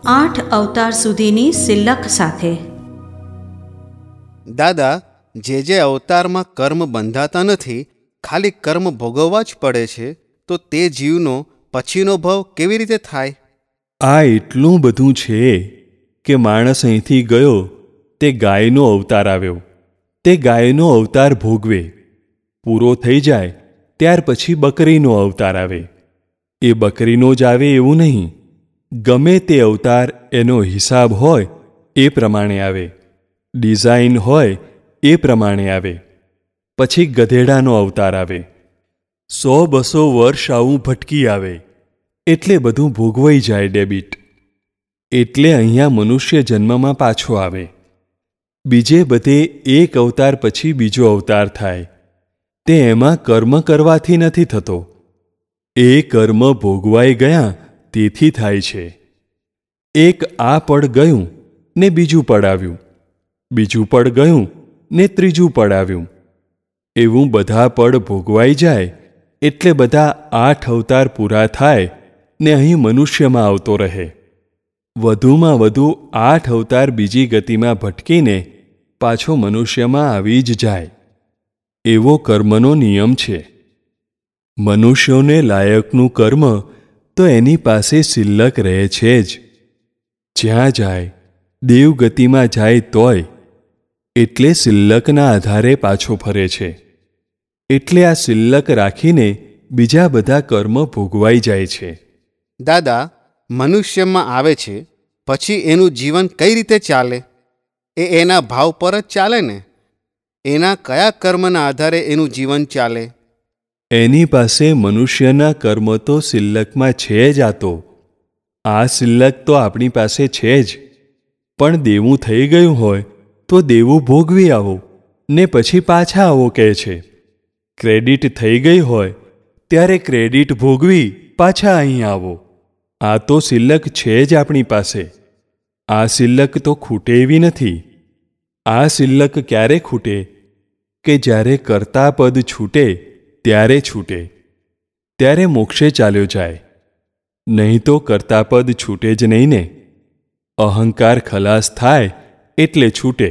8 અવતાર સુધીની સિલક સાથે. દાદા, જે અવતારમાં કર્મ બંધાતા નથી, ખાલી કર્મ ભોગવવા જ પડે છે, તો તે જીવનો પછીનો ભવ કેવી રીતે થાય? આ એટલું બધું છે કે માણસ અહીંથી ગયો તે ગાયનો અવતાર આવ્યો, તે ગાયનો અવતાર ભોગવે, પૂરો થઈ જાય ત્યાર પછી બકરીનો અવતાર આવે. એ બકરીનો જ આવે એવું નહીં, ગમે તે અવતાર એનો હિસાબ હોય એ પ્રમાણે આવે, ડિઝાઇન હોય એ પ્રમાણે આવે. પછી ગધેડાનો અવતાર આવે, 100-200 વર્ષ આવું ભટકી આવે, એટલે બધું ભોગવાઈ જાય ડેબિટ. એટલે અહીંયા મનુષ્ય જન્મમાં પાછો આવે. બીજે બધે એક અવતાર પછી બીજો અવતાર થાય, તે એમાં કર્મ કરવાથી નથી થતો, એ કર્મ ભોગવાઈ ગયા તેથી થાય છે. એક આ પડ ગયું ને બીજું પડ આવ્યું, બીજું પડ ગયું ને ત્રીજું પડ આવ્યું, એવું બધા પડ ભોગવાઈ જાય એટલે બધા 8 અવતાર પૂરા થાય ને અહીં મનુષ્યમાં આવતો રહે. વધુમાં વધુ 8 અવતાર બીજી ગતિમાં ભટકીને પાછો મનુષ્યમાં આવી જ જાય. એવો કર્મનો નિયમ છે. મનુષ્યોને લાયકનું કર્મ તો એની પાસે સિલક રહે છે જ. જ્યાં જાય, દેવગતિમાં જાય તોય, એટલે સિલ્લકના આધારે પાછો ફરે છે. એટલે આ સિલ્લક રાખીને બીજા બધા કર્મ ભોગવાઈ જાય છે. દાદા, મનુષ્યમાં આવે છે પછી એનું જીવન કઈ રીતે ચાલે? એ એના ભાવ પર જ ચાલે ને? એના કયા કર્મના આધારે એનું જીવન ચાલે? એની પાસે મનુષ્યના કર્મ તો સિલ્લકમાં છે જ. આ સિલ્લક તો આપણી પાસે છે જ, પણ દેવું થઈ ગયું હોય તો દેવું ભોગવી આવો ને પછી પાછા આવો કહે છે. ક્રેડિટ થઈ ગઈ હોય ત્યારે ક્રેડિટ ભોગવી પાછા અહીં આવો. આ તો સિલ્લક છે જ આપણી પાસે. આ સિલ્લક તો ખૂટે એવી નથી. આ સિલ્લક ક્યારે ખૂટે? કે જ્યારે કર્તા પદ છૂટે ત્યારે છૂટે, ત્યારે મોક્ષે ચાલ્યો જાય. નહીં તો કર્તા પદ છૂટે જ નહીં ને. અહંકાર ખલાસ થાય એટલે છૂટે.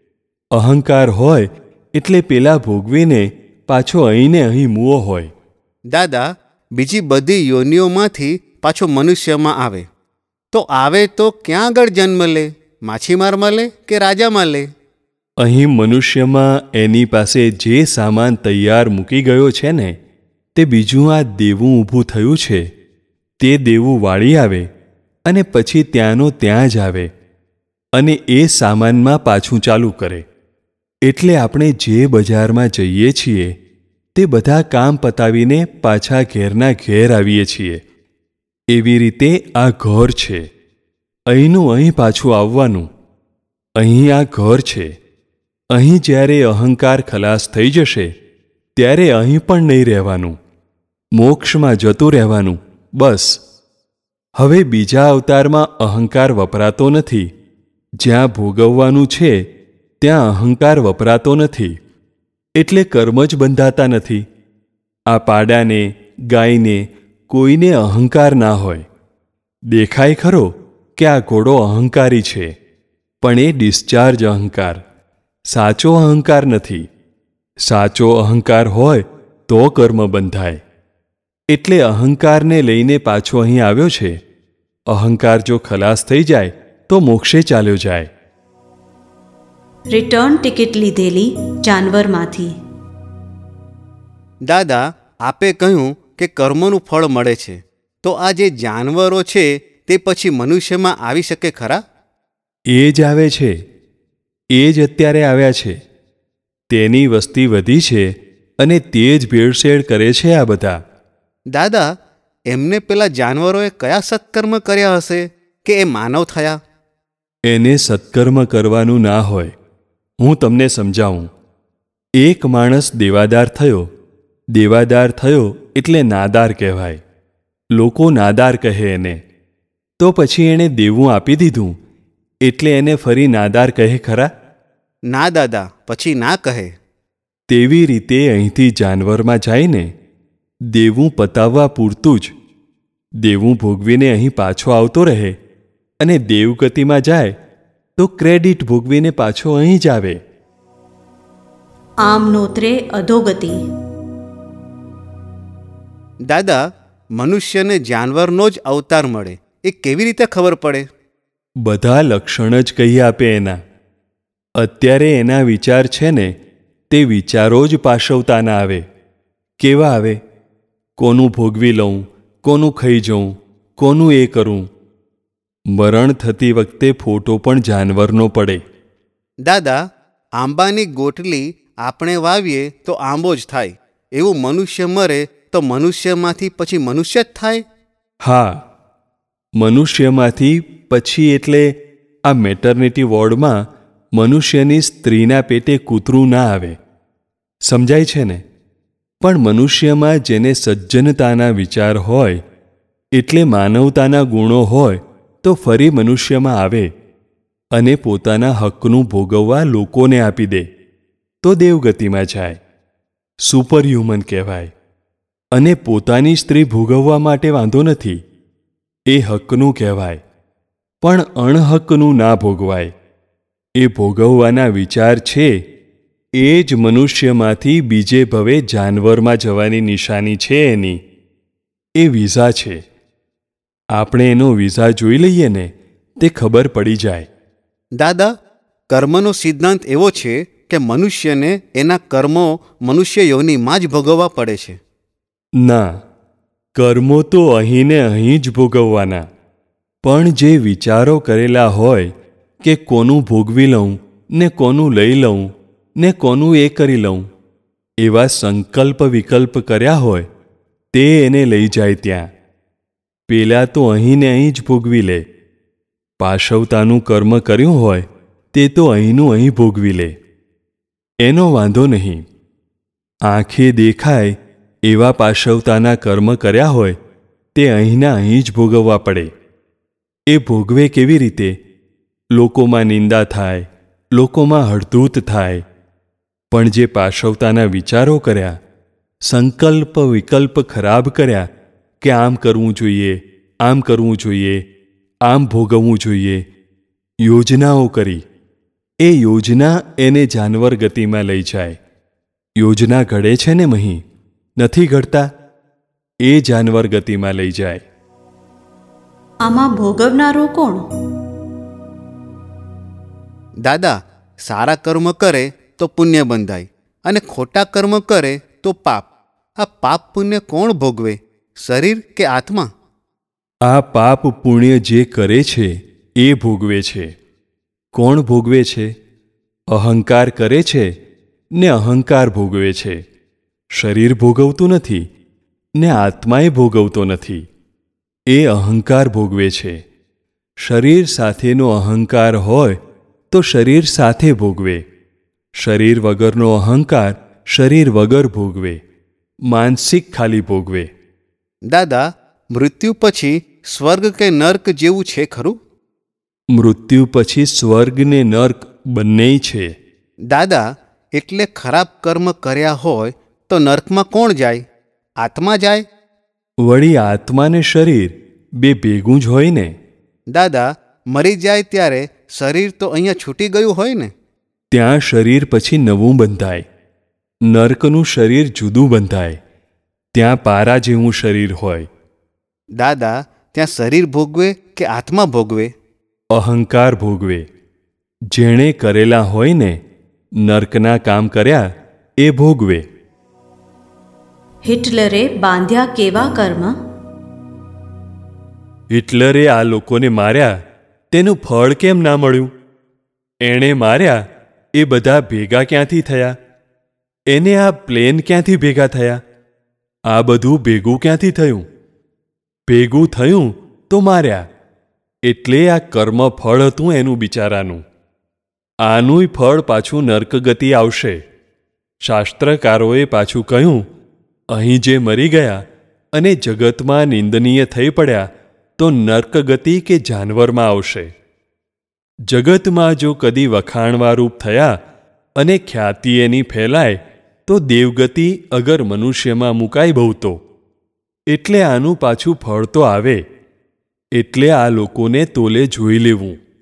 અહંકાર હોય એટલે પેલા ભોગવીને પાછો અહીંને અહીં મૂવો હોય. દાદા, બીજી બધી યોનિઓમાંથી પાછો મનુષ્યમાં આવે તો ક્યાં આગળ જન્મ લે? માછીમારમાં લે કે રાજામાં લે? અહીં મનુષ્યમાં એની પાસે જે સામાન તૈયાર મૂકી ગયો છે ને, તે બીજું આ દેવું ઊભું થયું છે, તે દેવું વાળી આવે અને પછી ત્યાંનો ત્યાં જ આવે અને એ સામાનમાં પાછું ચાલુ કરે. એટલે આપણે જે બજારમાં જઈએ છીએ તે બધા કામ પતાવીને પાછા ઘેરના ઘેર આવીએ છીએ. એવી રીતે આ ઘર છે, અહીંનું અહીં પાછું આવવાનું. અહીં આ ઘર છે. અહીં જ્યારે અહંકાર ખલાસ થઈ જશે ત્યારે અહીં પણ નહીં રહેવાનું, મોક્ષમાં જતું રહેવાનું. બસ. હવે બીજા અવતારમાં અહંકાર વપરાતો નથી. જ્યાં ભોગવવાનું છે ત્યાં અહંકાર વપરાતો નથી, એટલે કર્મ જ બંધાતા નથી. આ પાડાને, ગાયને, કોઈને અહંકાર ના હોય. દેખાય ખરો કે આ ઘોડો અહંકારી છે, પણ એ ડિસ્ચાર્જ અહંકાર, સાચો અહંકાર નથી. સાચો અહંકાર હોય તો કર્મ બંધાય. એટલે અહંકારને લઈને પાછો અહીં આવ્યો છે. અહંકાર જો ખલાસ થઈ જાય તો મોક્ષે ચાલ્યો જાય. રિટર્ન ટિકિટ લીધેલી જાનવરમાંથી. દાદા, આપે કહ્યું કે કર્મનું ફળ મળે છે, તો આ જે જાનવરો છે તે પછી મનુષ્યમાં આવી શકે ખરા? એ જ આવે છે. એ જ અત્યારે આવ્યા છે. તેની વસ્તી વધી છે અને તે જ ભેળસેળ કરે છે આ બધા. દાદા, એમને પેલા જાનવરોએ કયા સત્કર્મ કર્યા હશે કે એ માનવ થયા? એને સત્કર્મ કરવાનું ના હોય. હું તમને સમજાવું. એક માણસ દેવાદાર થયો. દેવાદાર થયો એટલે નાદાર કહેવાય. લોકો નાદાર કહે એને. તો પછી એણે દેવું આપી દીધું એટલે એને ફરી નાદાર કહે ખરા? ના દાદા, પછી ના કહે. તેવી રીતે અહીંથી જાનવરમાં જઈને દેવું પતાવવા પૂરતું જ, દેવું ભોગવીને અહીં પાછો આવતો રહે અને દેવગતિમાં જાય તો ક્રેડિટ ભોગવીને પાછો અહીં જ આવે. આમ નોતરે અધોગતિ. દાદા, મનુષ્યને જાનવરનો જ અવતાર મળે એ કેવી રીતે ખબર પડે? બધા લક્ષણ જ કહી આપે એના. અત્યારે એના વિચાર છે ને તે વિચારો જ પાશવતાના આવે. કેવા આવે? કોનું ભોગવી લઉં, કોનું ખાઈ જઉં, કોનું એ કરું. મરણ થતી વખતે ફોટો પણ જાનવરનો પડે. દાદા, આંબાની ગોટલી આપણે વાવીએ તો આંબો જ થાય, એવું મનુષ્ય મરે તો મનુષ્યમાંથી પછી મનુષ્ય જ થાય? હા, મનુષ્યમાંથી પછી એટલે આ મેટર્નિટી વોર્ડમાં મનુષ્યની સ્ત્રીના પેટે કૂતરું ના આવે. સમજાય છે ને? પણ મનુષ્યમાં જેને સજ્જનતાના વિચાર હોય એટલે માનવતાના ગુણો હોય તો ફરી મનુષ્યમાં આવે અને પોતાના હકનું ભોગવવા લોકોને આપી દે તો દેવગતિમાં જાય. સુપરહ્યુમન કહેવાય. અને પોતાની સ્ત્રી ભોગવવા માટે વાંધો નથી, એ હકનું કહેવાય. પણ અણહકનું ના ભોગવાય. એ ભોગવવાના વિચાર છે એ જ મનુષ્યમાંથી બીજે ભવે જાનવરમાં જવાની નિશાની છે એની. એ વિઝા છે. આપણે એનો વિઝા જોઈ લઈએ ને તે ખબર પડી જાય. દાદા, કર્મનો સિદ્ધાંત એવો છે કે મનુષ્યને એના કર્મો મનુષ્ય યોનિમાં જ ભોગવવા પડે છે. ના, કર્મો તો અહીં ને અહીં જ ભોગવવાના. પણ જે વિચારો કરેલા હોય કે કોનું ભોગવી લઉં ને કોનું લઈ લઉં ને કોનું એ કરી લઉં, એવા સંકલ્પ વિકલ્પ કર્યા હોય તે એને લઈ જાય ત્યાં. પેલા તો અહીં ને અહીં જ ભોગવી લે. પાશવતાનું કર્મ કર્યું હોય તે તો અહીંનું અહીં ભોગવી લે. એનો વાંધો નહીં. આંખે દેખાય એવા પાશવતાના કર્મ કર્યા હોય તે અહીંના અહીં જ ભોગવવા પડે. એ ભોગવે કેવી રીતે? લોકોમાં નિંદા થાય, લોકોમાં હળધૂત થાય. પણ જે પાશવતાના વિચારો કર્યા, સંકલ્પ વિકલ્પ ખરાબ કર્યા કે આમ કરવું જોઈએ, આમ કરવું જોઈએ, આમ ભોગવવું જોઈએ, યોજનાઓ કરી, એ યોજના એને જાનવર ગતિમાં લઈ જાય. યોજના ઘડે છે ને મહી, નથી ઘડતા? એ જાનવર ગતિમાં લઈ જાય. આમાં ભોગવનારો કોણ? દાદા, સારા કર્મ કરે તો પુણ્ય બંધાય અને ખોટા કર્મ કરે તો પાપ. આ પાપ પુણ્ય કોણ ભોગવે, શરીર કે આત્મા? આ પાપ પુણ્ય જે કરે છે એ ભોગવે છે. કોણ ભોગવે છે? અહંકાર કરે છે ને અહંકાર ભોગવે છે. શરીર ભોગવતું નથી ને આત્માએ ભોગવતો નથી. એ અહંકાર ભોગવે છે. શરીર સાથેનો અહંકાર હોય તો શરીર સાથે ભોગવે. શરીર વગરનો અહંકાર શરીર વગર ભોગવે. માનસિક ખાલી ભોગવે. દાદા, મૃત્યુ પછી સ્વર્ગ કે નર્ક જેવું છે ખરું? મૃત્યુ પછી સ્વર્ગ ને નર્ક બંનેય છે. દાદા, એટલે ખરાબ કર્મ કર્યા હોય તો નર્કમાં કોણ જાય? આત્મા જાય? વળી આત્મા ને શરીર બે ભેગું જ હોય ને. દાદા, મરી જાય ત્યારે શરીર તો અહીંયા છૂટી ગયું હોય ને? ત્યાં શરીર પછી નવું બંધાય. નર્કનું શરીર જુદું બંધાય. ત્યાં પારા જેવું શરીર હોય. દાદા, ત્યાં શરીર ભોગવે કે આત્મા ભોગવે? અહંકાર ભોગવે. જેણે કરેલા હોય ને નર્કના કામ કર્યા એ ભોગવે. હિટલરે બાંધ્યા કેવા કર્મ? હિટલરે આ લોકોને માર્યા તેનું ફળ કેમ ના મળ્યું? એણે માર્યા એ બધા ભેગા ક્યાંથી થયા? એને આ પ્લેન ક્યાંથી ભેગા થયા? આ બધું ભેગું ક્યાંથી થયું? ભેગું થયું તો માર્યા. એટલે આ કર્મ ફળ હતું એનું બિચારાનું. આનુંય ફળ પાછું નર્કગતિ આવશે. શાસ્ત્રકારોએ પાછું કહ્યું, અહીં જે મરી ગયા અને જગતમાં નિંદનીય થઈ પડ્યા તો નર્કગતિ કે જાનવરમાં આવશે. જગતમાં જો કદી વખાણવારૂપ થયા અને ખ્યાતિ એની ફેલાય તો દેવગતિ અગર મનુષ્યમાં મુકાય બહુ તો. એટલે આનું પાછું ફળ તો આવે. એટલે આ લોકોને તોલે જોઈ લેવું.